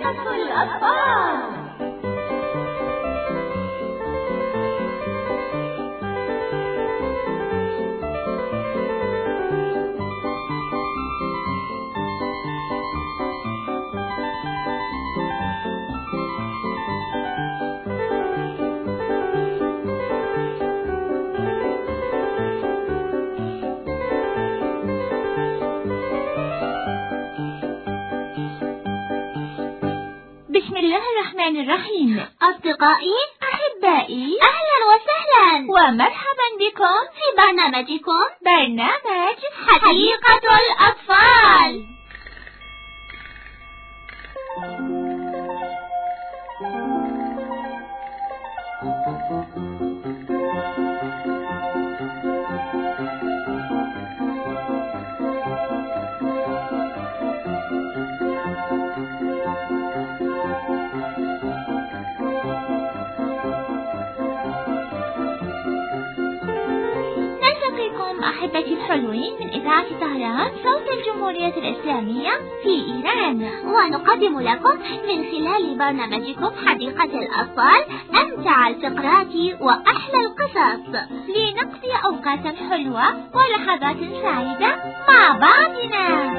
حديقة الأطفال. بسم الله الرحمن الرحيم. أصدقائي، أحبائي، أهلا وسهلا ومرحبا بكم في برنامجكم برنامج حديقة الأطفال. أحبتي الحلوين من إذاعة طهران صوت الجمهورية الإسلامية في إيران، ونقدم لكم من خلال برنامجكم حديقة الأطفال أمتع الفقرات وأحلى القصص لنقضي أوقاتا حلوة ولحظات سعيدة مع بعضنا.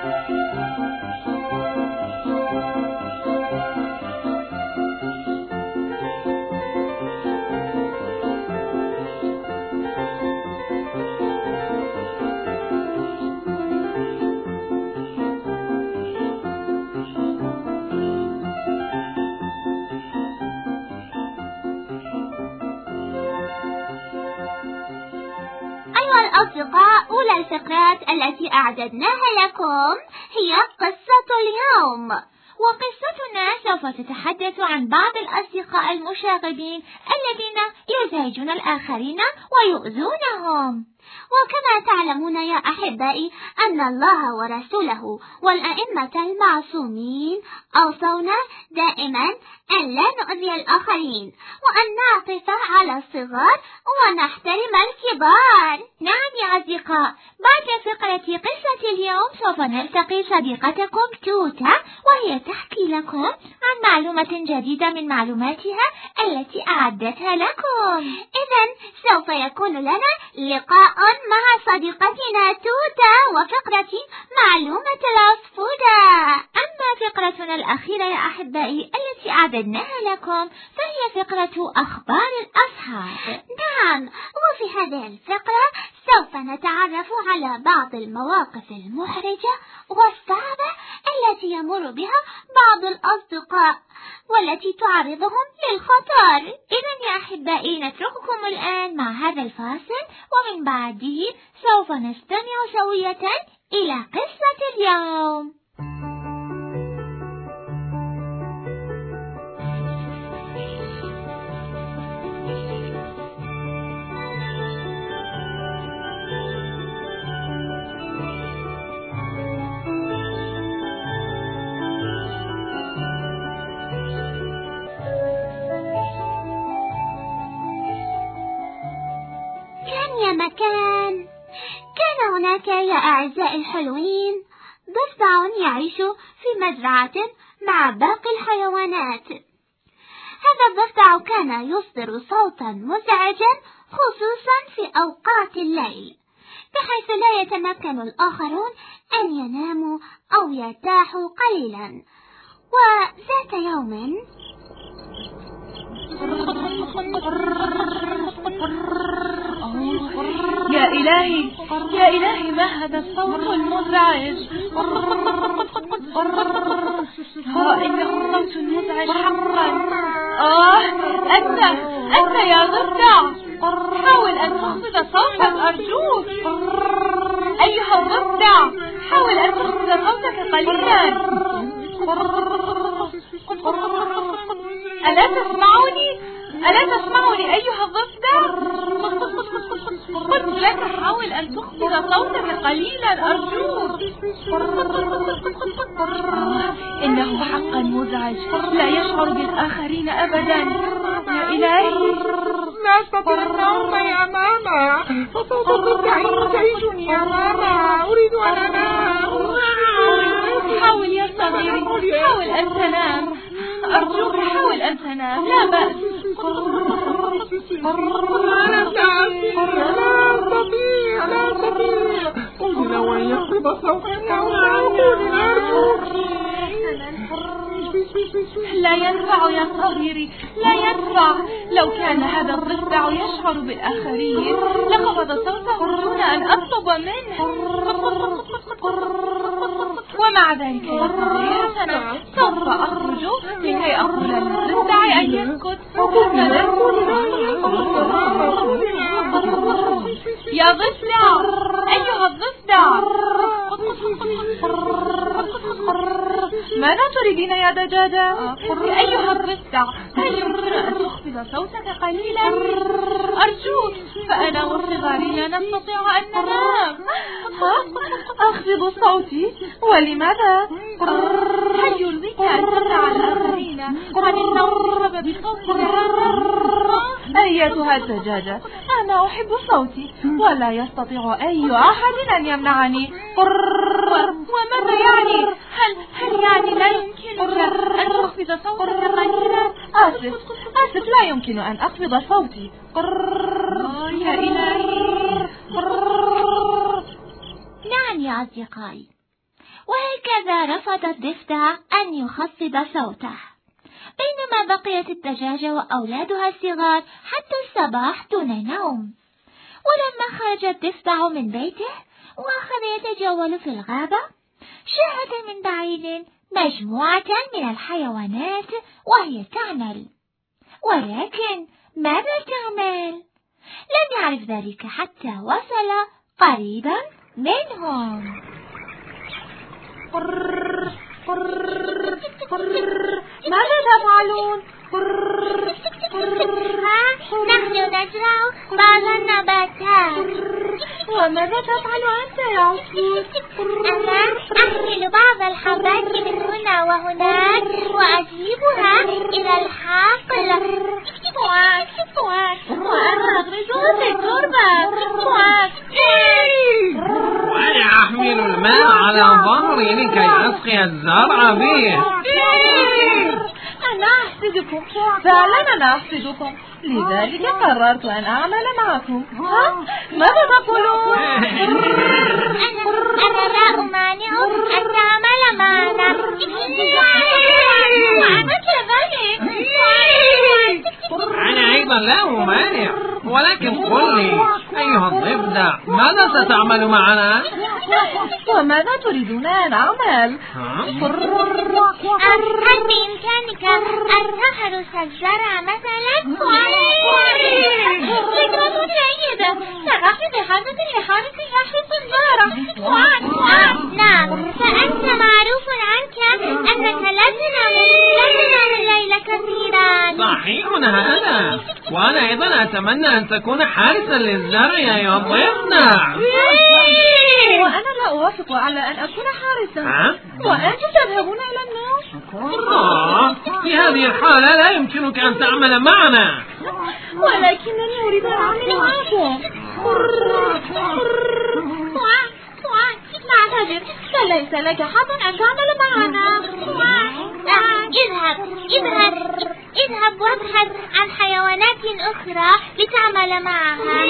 الأصدقاء، أولى الفقرات التي أعددناها لكم هي قصة اليوم، وقصتنا سوف تتحدث عن بعض الأصدقاء المشاغبين الذين يزعجون الآخرين ويؤذونهم. وكما تعلمون يا أحبائي أن الله ورسوله والأئمة المعصومين أوصونا دائما أن لا نؤذي الآخرين وأن نعطف على الصغار ونحترم الكبار. نعم يا أصدقاء، بعد فقرة قصة اليوم سوف نلتقي صديقتكم توتا، وهي تحكي لكم عن معلومة جديدة من معلوماتها التي أعدتها لكم. إذن سوف يكون لنا لقاء مع صديقتنا توتا وفقرة معلومة العصفورة. أما فقرتنا الأخيرة يا أحبائي التي أعددناها لكم فهي فقرة أخبار الأصحاب. نعم، وفي هذه الفقرة سوف نتعرف على بعض المواقف المحرجة والصعبة التي يمر بها بعض الأصدقاء والتي تعرضهم للخطر. إذن يا أحبائي نترككم الآن مع هذا الفاصل، ومن بعده سوف نستمع سوية إلى قصة اليوم. كان هناك يا أعزائي الحلوين ضفدع يعيش في مزرعة مع باقي الحيوانات. هذا الضفدع كان يصدر صوتا مزعجا خصوصا في أوقات الليل، بحيث لا يتمكن الآخرون أن يناموا أو يرتاحوا قليلا. وذات يوم يا إلهي ما هذا الصوت المزعج؟ إنه صوت مزعج حقا. أنت يا ضفدع، حاول أن تخفض صوتك أرجوك. أيها الضفدع، حاول أن تخفض صوتك قليلا. ألا تسمعني أيها الضفدع؟ قلت لك حاول أن تخفض صوتك قليلا أرجوك. إنه حقا مزعج، لا يشعر بالآخرين أبدا. يا إلهي، لا أستطيع النوم يا ماما، صوت الضفدع يزعجني يا ماما، أريد أن أنام. حاول يا صغيري، حاول أن تنام. أرجوك حاول أن تنام، لا بأس. أنا تعبت، لا أستطيع. قلت لو أن يخفض صوتك لا ينفع يا صغيري، لا ينفع. لو كان هذا الضفدع يشعر بالآخرين لخفض صوته دون أن أطلب منه. ومع ذلك يا صغير أنا سوف أخرج لكي أقول للضفدع أن يسكت. يا ضفدع، أيها الضفدع، ماذا تريدين يا دجاجة؟ أيها الضفدع، هل يمكن أن تخفض صوتك قليلا؟ أرجوك، فأنا وصغاري لا نستطيع أن ننام. أخفض صوتي؟ ولماذا؟ هل يرضيك أن تمنع الآخرين عن النوم بصوتك؟ أيتها الدجاجة، أنا أحب صوتي ولا يستطيع أي أحد أن يمنعني. وماذا يعني؟ هل يعني لا يمكنك أن تخفض صوتك قليلا؟ آسف، لا يمكن أن أخفض صوتي. يا إلهي. نعم يا أصدقائي، وهكذا رفض الضفدع أن يخفض صوته، بينما بقيت الدجاجة وأولادها الصغار حتى الصباح دون نوم. ولما خرج الضفدع من بيته وأخذ يتجول في الغابة، شاهد من بعيد مجموعة من الحيوانات وهي تعمل. ولكن ماذا تعمل؟ لم يعرف ذلك حتى وصل قريبا منهم. ماذا تفعلون؟ نحن نزرع بعض النباتات. وماذا تفعل أنت يا عصفور؟ أنا أحمل بعض الحبات من هنا وهناك وأجيبها إلى الحقل، وأنا أغرزها في التربة. وأنا أحمل الماء على ظهري لكي أسقي الزرع به. أنا أحسدكم، فعلا أنا أحسدكم، لذلك قررت أن أعمل معكم. ماذا تقولون؟ أنا لا أمانع أن تعمل معنا. وأنا كذلك. أنا أيضا لا أمانع، ولكن قل لي أيها الضفدع، ماذا ستعمل معنا؟ وماذا تريدون أن أعمل؟ هل بإمكانك أن تحرس الزرع مثلا؟ فكرة جيدة، سأخذ بحاجة لحارس يحرس الزرع. نعم، فأنت معروف عنك أنك لا تنام الليل كثيرا. صحيح هذا، وأنا أيضا أتمنى أن تكون حارسا للزرع يا ضفدع. وأنا لا أوافق على أن أكون حارسا. وأنتم تذهبون إلى النوم. في هذه الحالة لا يمكنك أن تعمل معنا. ولكنني أريد أن أعمل معكم. نعتذر، فليس لك حق أن تعمل معنا. اذهب وابحث عن حيوانات أخرى لتعمل معها.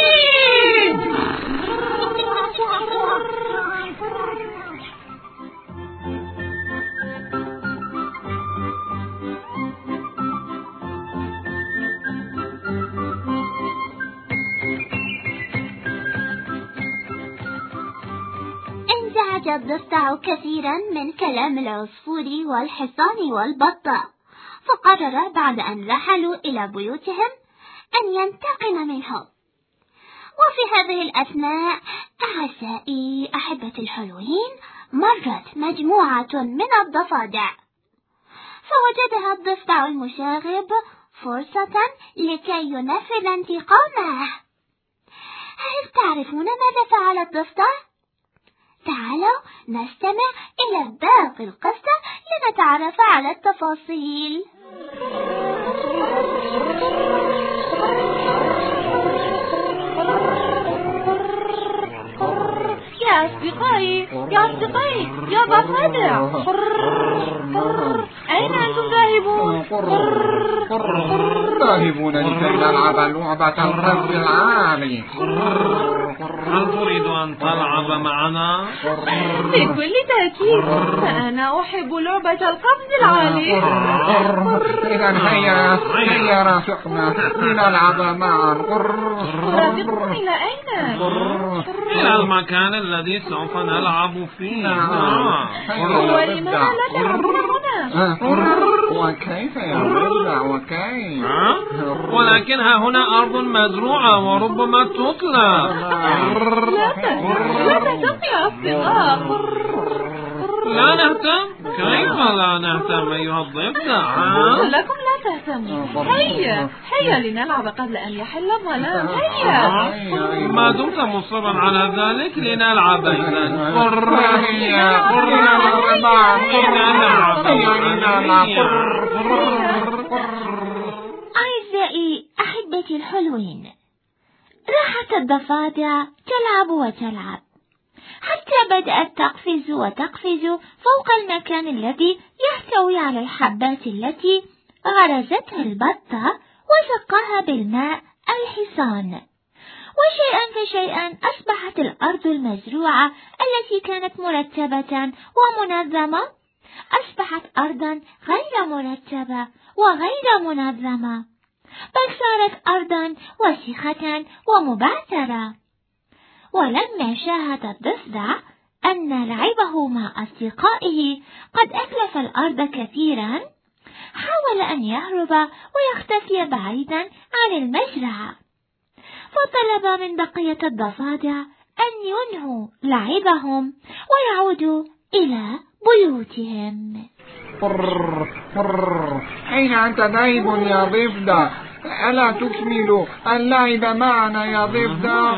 انزعج الضفدع كثيرا من كلام العصفور والحصان والبطة، فقرر بعد أن رحلوا إلى بيوتهم أن ينتقم منهم. وفي هذه الأثناء أعزائي أحبة الحلوين، مرت مجموعة من الضفادع، فوجدها الضفدع المشاغب فرصة لكي ينفذ انتقامه. هل تعرفون ماذا فعل الضفدع؟ تعالوا نستمع إلى باقي القصة لنتعرف على التفاصيل. يا يا أصدقائي يا ضفادع. أين أنتم ذاهبون؟ ذاهبون لكي نلعب لعبة القفز العالي. هل تريد أن تلعب معنا؟ بكل تأكيد، فأنا أحب لعبة القفز العالي. إذا هيا رافقنا لنلعب معا. رافقكم إلى أين؟ إلى المكان الذي سوف نلعب فيه. ولماذا لا تلعبون هنا؟ وكيف يا ضفدع وكيف؟ ولكنها هنا أرض مزروعة وربما تطلب. لا تهتم يا أصدقاء. لا نهتم؟ كيف لا نهتم أيها الضفدع؟ لكم لا تهتموا. هيا لنلعب قبل أن يحل الظلام. هيا. ما دمت مصرا على ذلك لنلعب إذن. أعزائي أحبتي الحلوين، راحت الضفادع تلعب وتلعب حتى بدأت تقفز فوق المكان الذي يحتوي على الحبات التي غرزتها البطة وسقاها بالماء الحصان. وشيئا فشيئا أصبحت الأرض المزروعة التي كانت مرتبة ومنظمة أصبحت أرضا غير مرتبة وغير منظمة، بل صارت أرضا وسخة ومبعثرة. ولما شاهد الضفدع أن لعبه مع أصدقائه قد أتلف الأرض كثيرا، حاول أن يهرب ويختفي بعيدا عن المزرعة، فطلب من بقية الضفادع أن ينهوا لعبهم ويعودوا إلى بيوتهم. أين أنت ذاهب يا ضفدع؟ ألا تكمل اللعب معنا يا ضفدع؟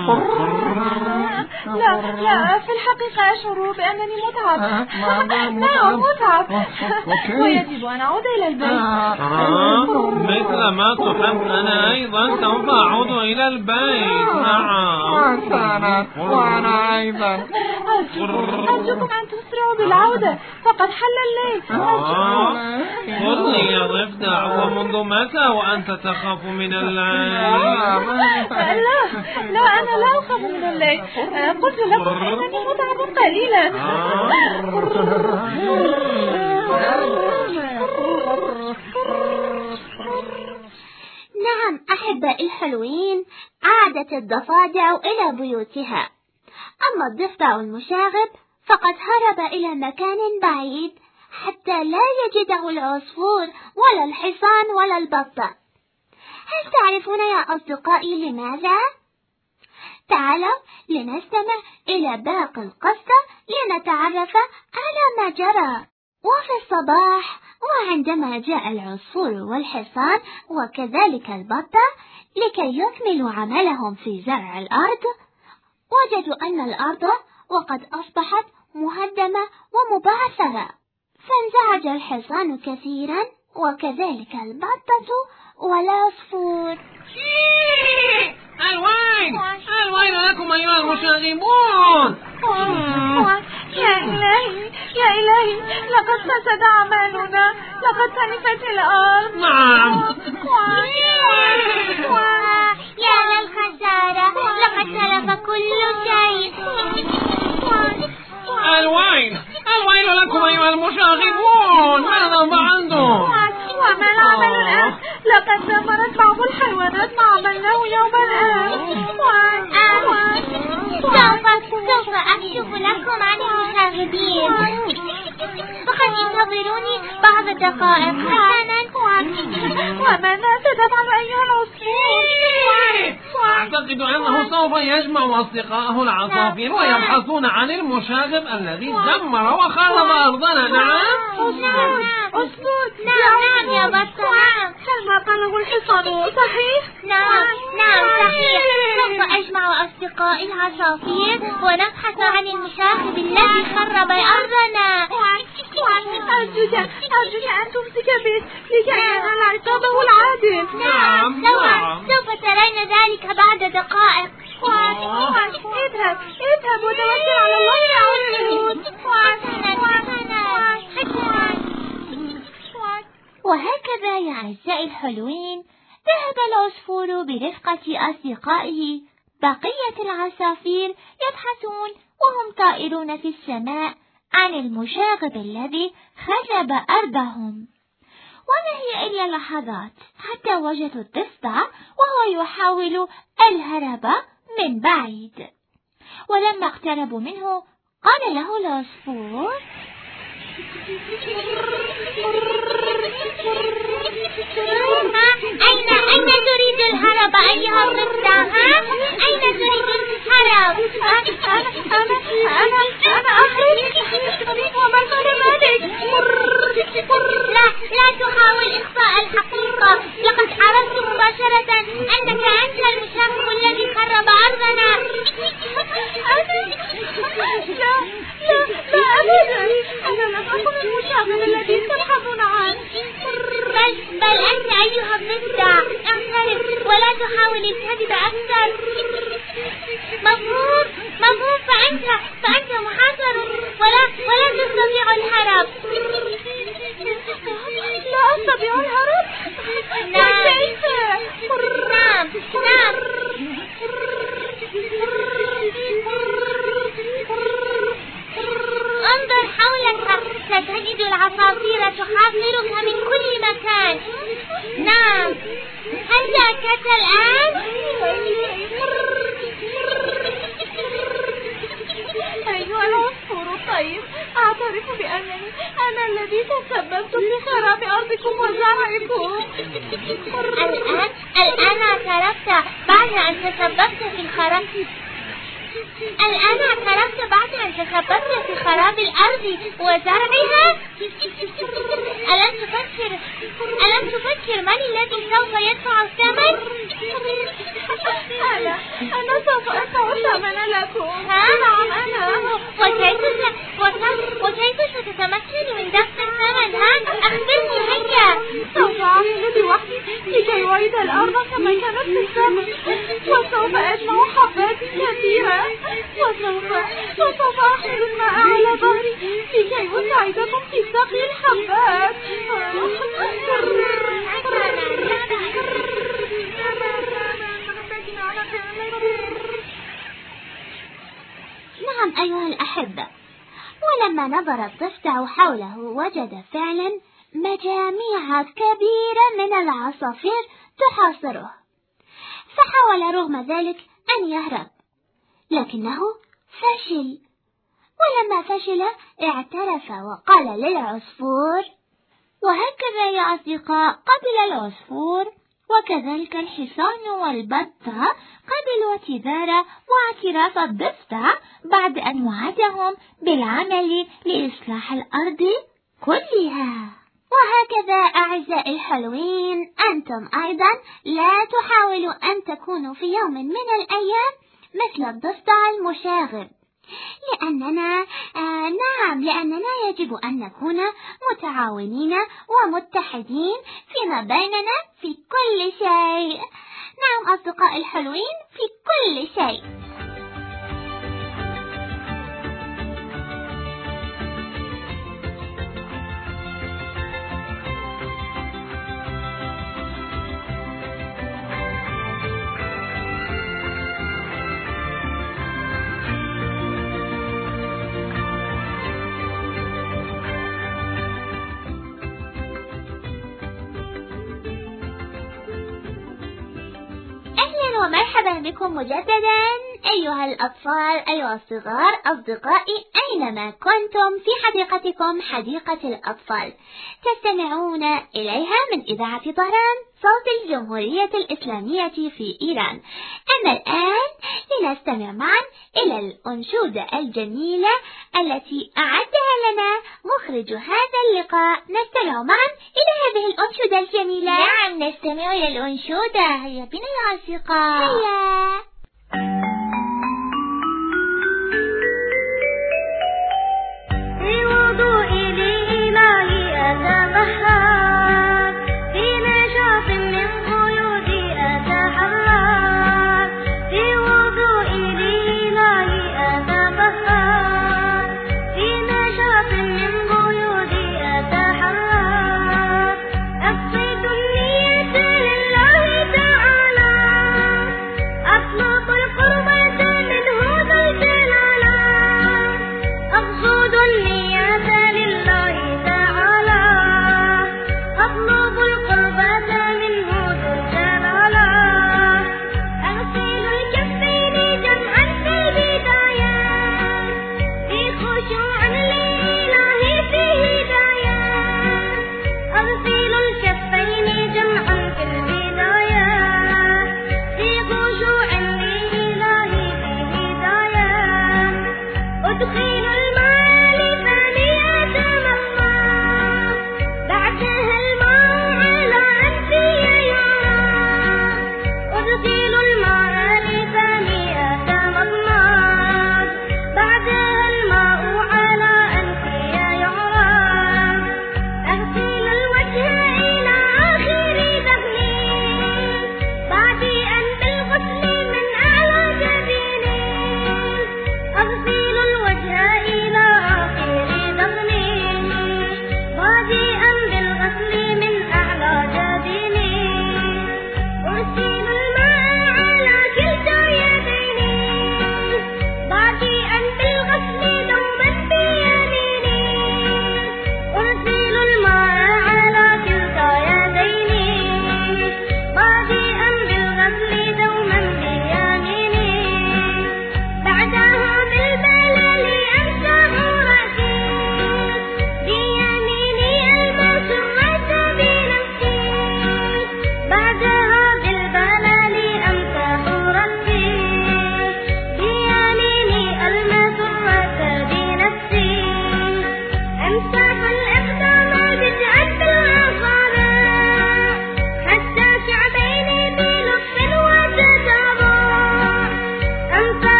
لا، في الحقيقة أشعر بأنني متعب. متعب. ويجب أن أعود إلى البيت. مثل ما تحب أنا أيضا سوف أعود إلى البيت. نعم. وأنا أيضا. أرجوكم أن تسرعوا بالعودة، فقد حل الليل. قل لي يا ضفدع، ومنذ متى وأنت تخاف من الليل؟ لا، أنا لا أخاف من الليل. قلت لكم أنني متعب قليلا. نعم أحبائي الحلوين، عادت الضفادع إلى بيوتها، أما الضفدع المشاغب فقد هرب إلى مكان بعيد حتى لا يجده العصفور ولا الحصان ولا البطة. هل تعرفون يا أصدقائي لماذا؟ تعالوا لنستمع إلى باقي القصة لنتعرف على ما جرى. وفي الصباح وعندما جاء العصفور والحصان وكذلك البطة لكي يكملوا عملهم في زرع الأرض، وجدوا أن الأرض وقد أصبحت مهدمة ومبعثرة، فانزعج الحصان كثيرا وكذلك البطة والعصفور. الويل لكم أيها المشاغبون! يا إلهي لقد فسد عملنا، لقد تلفت الأرض. نعم. يا للخسارة، لقد تلف كل شيء. الويل لكم أيها المشاغبون! ماذا فعلتم؟ وما العمل الآن؟ لقد دمرت بعض الحيوانات ما عملناه يوم الآن. سوف أكشف لكم عن المشاغبين، فقد انتظروني بعض دقائق حسنا. وماذا ستفعل أيها العصفور؟ أعتقد أنه سوف يجمع أصدقائه العصافير ويبحثون عن المشاغب الذي دمر وخرب أرضنا. أسكت. نعم يا بطة. هل ما قاله الحصان صحيح؟ نعم صحيح. سوف أجمع أصدقائي العصافير ونبحث عن المشاغب الذي خرب أرضنا. أرجوك أن تمسك به لكي ينال عقابه العادل. نعم سوف ترين ذلك بعد دقائق. اذهب اذهب وتوكل على الله يا عود. وهكذا يا أعزائي الحلوين ذهب العصفور برفقة أصدقائه بقية العصافير يبحثون وهم طائرون في السماء عن المشاغب الذي خرب أرضهم. وما هي إلا لحظات حتى وجدوا الضفدع وهو يحاول الهرب من بعيد. ولما اقتربوا منه قال له العصفور: أين تريد الهرب أيها الضفدع؟ أين تريد الهرب؟ أنا أخيك وما ذلك. لا تحاول إخفاء الحقيقة، لقد عرفت مباشرة أنك أنت المشاغب الذي خرب أرضنا. لا أبدا، أنا لم أكن المشاغب الذي تبحثون عنه. بل أنت أيها الضفدع، اعترف ولا تحاول الكذب أكثر. مفهوم، فأنت محاصر ولا تستطيع الهرب. لا أستطيع الهرب؟ كيف؟ نعم. انظر حولك، ستجد العصافير تحاصرك من كل مكان. نعم، هل تأكدت الآن؟ أيها العصفور الطيب، أعترف بأنني أنا الذي تسببت في خراب أرضكم وزرعكم. الآن اعترفت بعد أن تسببت في خراب الأرض وزرعها؟ ألم تفكر من الذي سوف يدفع الثمن؟ أنا سوف أدفع الثمن لكم. نعم أنا. وكيف ستتمكن من دفع الثمن؟ أخبرني هيا. سوف أعمل بوحدي لكي أعيد الأرض كما كانت في السابق، وسوف أجمع حبات كثيرة، وسوف أحمل الماء على ظهري لكي أساعدكم في سقي الحبات. نعم أيها الأحبة، ولما نظر الضفدع حوله وجد فعلا مجاميع كبيرة من العصافير تحاصره، فحاول رغم ذلك أن يهرب لكنه فشل. ولما فشل اعترف وقال للعصفور. وهكذا يا أصدقاء قبل العصفور وكذلك الحصان والبطة قبلوا اعتذار واعتراف الضفدع بعد أن وعدهم بالعمل لإصلاح الأرض كلها. وهكذا أعزائي الحلوين أنتم أيضا لا تحاولوا أن تكونوا في يوم من الأيام مثل الضفدع المشاغب، لأننا يجب أن نكون متعاونين ومتحدين فيما بيننا في كل شيء. نعم أصدقائي الحلوين، في كل شيء. ومرحبا بكم مجددا أيها الأطفال، أيها الصغار، أصدقائي أينما كنتم في حديقتكم حديقة الأطفال تستمعون إليها من إذاعة طهران صوت الجمهورية الإسلامية في إيران. أما الآن لنستمع معا إلى الأنشودة الجميلة التي أعدها لنا مخرج هذا اللقاء. نستمع معا إلى هذه الأنشودة الجميلة. نعم نستمع إلى الأنشودة. هيا بنا يا أصدقاء. هيا. في وضوئي لإلهي أتبحر، في نشاط من قيودي أتحرر، في وضوئي لإلهي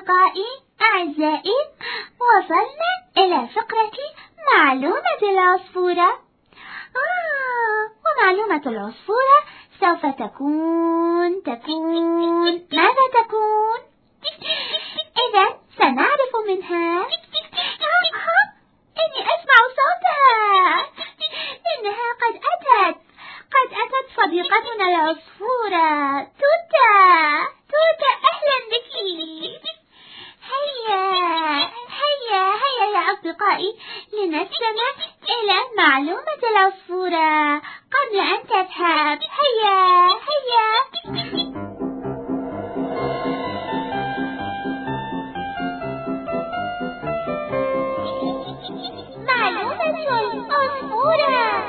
أصدقائي أعزائي، وصلنا إلى فقرة معلومة العصفورة. ومعلومة العصفورة سوف تكون ماذا تكون؟ إذا سنعرف منها. إني أسمع صوتها، إنها قد أتت صديقتنا العصفورة توتا. أهلا بك. هيا يا أصدقائي، لنستمع إلى معلومة العصفورة قبل أن تذهب. هيا. معلومة العصفورة.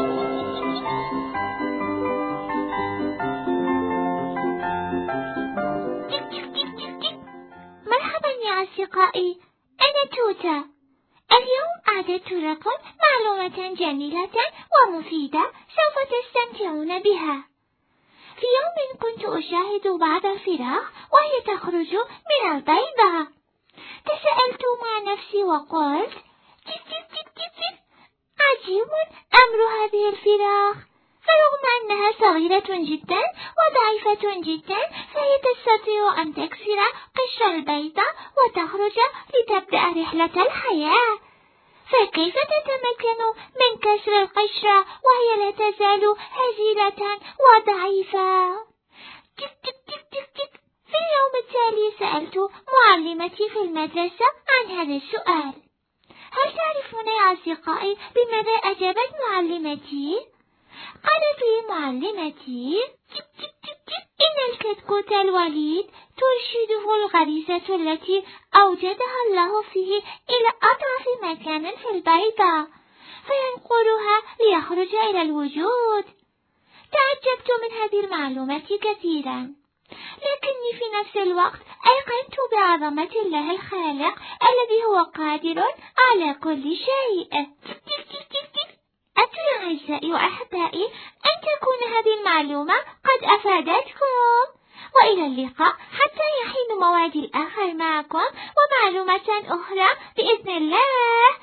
مرحبا يا أصدقائي، أنا توتا. اليوم أعددت لكم معلومة جميلة ومفيدة سوف تستمتعون بها. في يوم كنت أشاهد بعض الفراخ وهي تخرج من البيضة. تساءلت مع نفسي وقلت: عجيب أمر هذه الفراخ، فرغم أنها صغيرة جدا وضعيفة جدا فهي تستطيع أن تكسر قشر البيضة وتخرج لتبدأ رحلة الحياة. فكيف تتمكن من كسر القشرة وهي لا تزال هزيلة وضعيفة؟ في اليوم التالي سألت معلمتي في المدرسة عن هذا السؤال. هل تعرفون يا أصدقائي بماذا أجابت معلمتي؟ قالت لي معلمتي: إن الكتكوت الوليد ترشده الغريزة التي أوجدها الله فيه إلى أطرف مكان في البيضة، فينقلها ليخرج إلى الوجود. تعجبت من هذه المعلومة كثيرا، لكني في نفس الوقت أيقنت بعظمة الله الخالق الذي هو قادر على كل شيء. أترى أعزائي وأحبائي أن تكون هذه المعلومة قد أفادتكم، وإلى اللقاء حتى يحين موعدي الآخر معكم ومعلومة أخرى بإذن الله.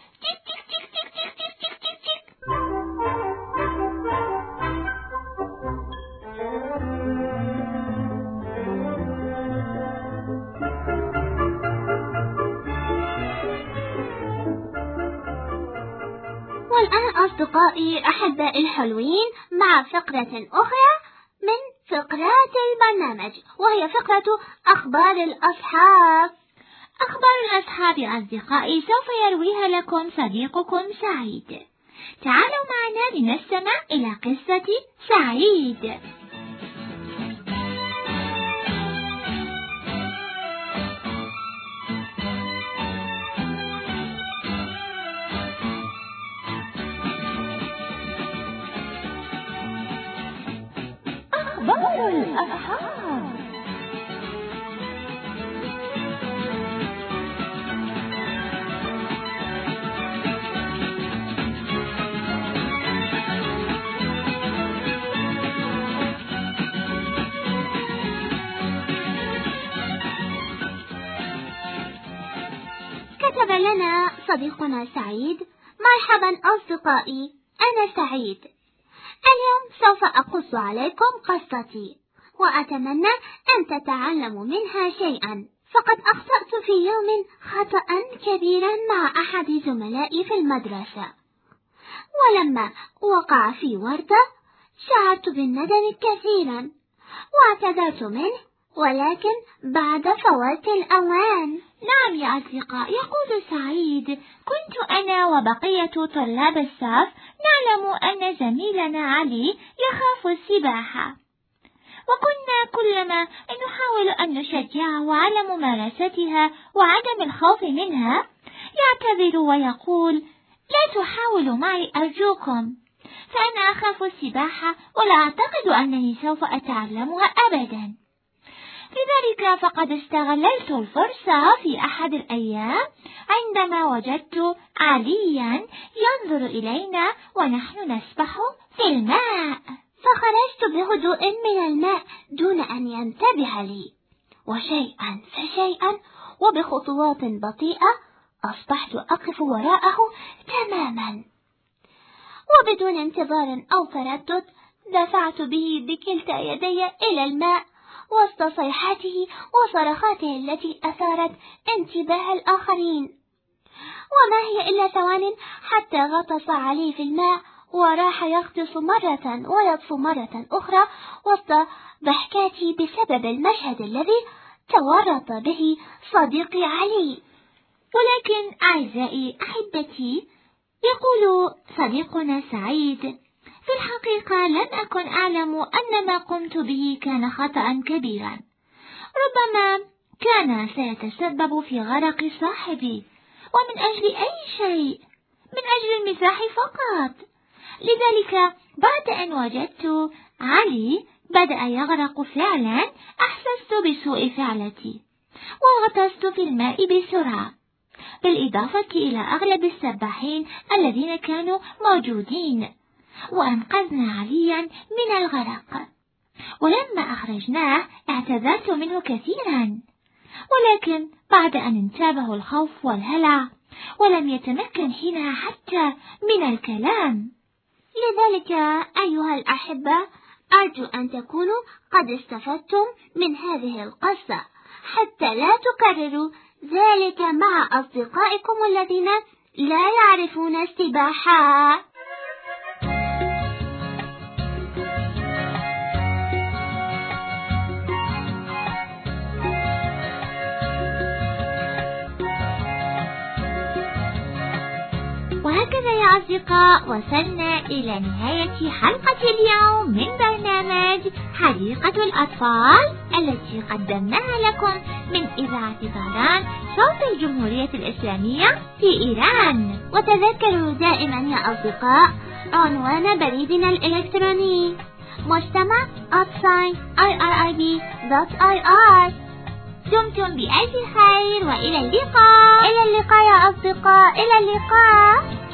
والآن أصدقائي أحبائي الحلوين مع فقرة أخرى من فقرات البرنامج، وهي فقرة أخبار الأصحاب. أخبار الأصحاب أصدقائي سوف يرويها لكم صديقكم سعيد. تعالوا معنا لنستمع إلى قصة سعيد. أخبار الأصحاب. كتب لنا صديقنا سعيد: مرحبا أصدقائي، أنا سعيد. اليوم سوف أقص عليكم قصتي، وأتمنى أن تتعلموا منها شيئا. فقد أخطأت في يوم خطأ كبيرا مع أحد زملائي في المدرسة، ولما وقع في وردة شعرت بالندم كثيرا واعتذرت منه، ولكن بعد فوات الأوان. نعم يا أصدقاء، يقول سعيد: كنت أنا وبقية طلاب الصف نعلم أن زميلنا علي يخاف السباحة، وكنا كلما نحاول أن نشجعه على ممارستها وعدم الخوف منها يعتذر ويقول: لا تحاولوا معي أرجوكم، فأنا أخاف السباحة ولا أعتقد أنني سوف أتعلمها أبدا. لذلك فقد استغللت الفرصة في أحد الأيام عندما وجدت عليا ينظر إلينا ونحن نسبح في الماء، فخرجت بهدوء من الماء دون أن ينتبه لي، وشيئا فشيئا وبخطوات بطيئة أصبحت أقف وراءه تماما، وبدون انتظار أو تردد دفعت به بكلتا يدي إلى الماء وسط صيحاته وصرخاته التي أثارت انتباه الآخرين. وما هي إلا ثوان حتى غطس علي في الماء وراح يغطس مرة ويطفو مرة أخرى وسط ضحكاتي بسبب المشهد الذي تورط به صديقي علي. ولكن أعزائي أحبتي، يقول صديقنا سعيد: في الحقيقة لم أكن أعلم أن ما قمت به كان خطأ كبيرا، ربما كان سيتسبب في غرق صاحبي، ومن أجل أي شيء، من أجل المزاح فقط. لذلك بعد أن وجدت علي بدأ يغرق فعلا أحسست بسوء فعلتي وغطست في الماء بسرعة، بالإضافة إلى أغلب السباحين الذين كانوا موجودين، وأنقذنا عليا من الغرق. ولما أخرجناه اعتذرت منه كثيرا، ولكن بعد أن انتابه الخوف والهلع ولم يتمكن حينها حتى من الكلام. لذلك أيها الأحبة، أرجو أن تكونوا قد استفدتم من هذه القصة حتى لا تكرروا ذلك مع أصدقائكم الذين لا يعرفون السباحة. وهكذا يا أصدقاء وصلنا إلى نهاية حلقة اليوم من برنامج حديقة الأطفال التي قدمناها لكم من إذاعة طهران صوت الجمهورية الإسلامية في إيران. وتذكروا دائما يا أصدقاء عنوان بريدنا الإلكتروني mujtama@irib.ir. دمتم بألف خير وإلى اللقاء. إلى اللقاء يا أصدقاء، إلى اللقاء.